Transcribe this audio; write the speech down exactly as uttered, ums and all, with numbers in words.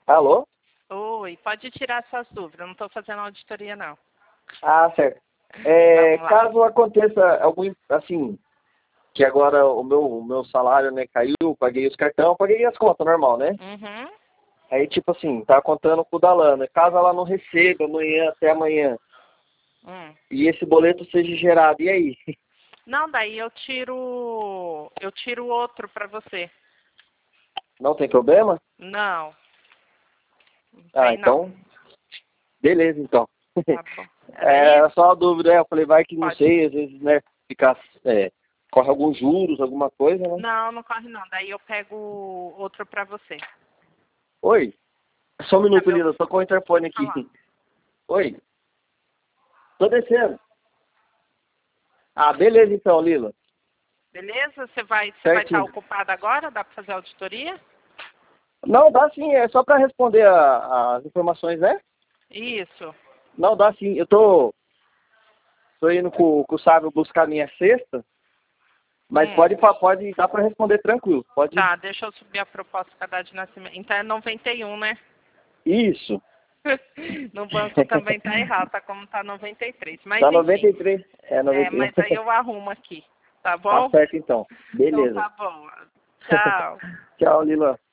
Alô? Oi, pode tirar suas dúvidas, eu não estou fazendo auditoria não. Ah, certo. É, Vamos lá. caso aconteça algum, assim, que agora o meu, o meu salário, né, caiu, paguei os cartão, paguei as contas, normal, né? Uhum. Aí, tipo assim, tá contando com o da Lana. Caso ela não receba amanhã, até amanhã, Hum. e esse boleto seja gerado, e aí? Não, daí eu tiro, eu tiro outro para você. Não tem problema? Não, não Ah, tem não. então, beleza, então. Tá bom. Era É, isso? só uma dúvida, é, eu falei, vai que não Pode. sei, às vezes, né, ficar, é, corre alguns juros, alguma coisa, né? Não, não corre não. Daí eu pego outro para você. Oi, só um Quer minuto, ver o- Lila, tô com o interfone Pode falar. aqui. Oi, tô descendo. Ah, beleza então, Lila. Beleza? Você vai você vai estar Certinho. ocupado agora? Dá para fazer auditoria? Não, dá sim, é só para responder a- as informações, né? Isso. Não, dá sim. Eu tô, tô indo com, com o Sábio buscar minha cesta, mas Hum. pode, fa- pode dar para responder tranquilo. Pode ir. Tá, deixa eu subir a proposta de cadastro de nascimento. Então é noventa e um, né? Isso. No banco também tá errado, tá como tá noventa e três. Mas Tá enfim. noventa e três. É É, noventa e um. mas aí eu arrumo aqui. Tá Tá bom? certo então. Então Beleza. tá bom. Tchau. Tchau, Lila.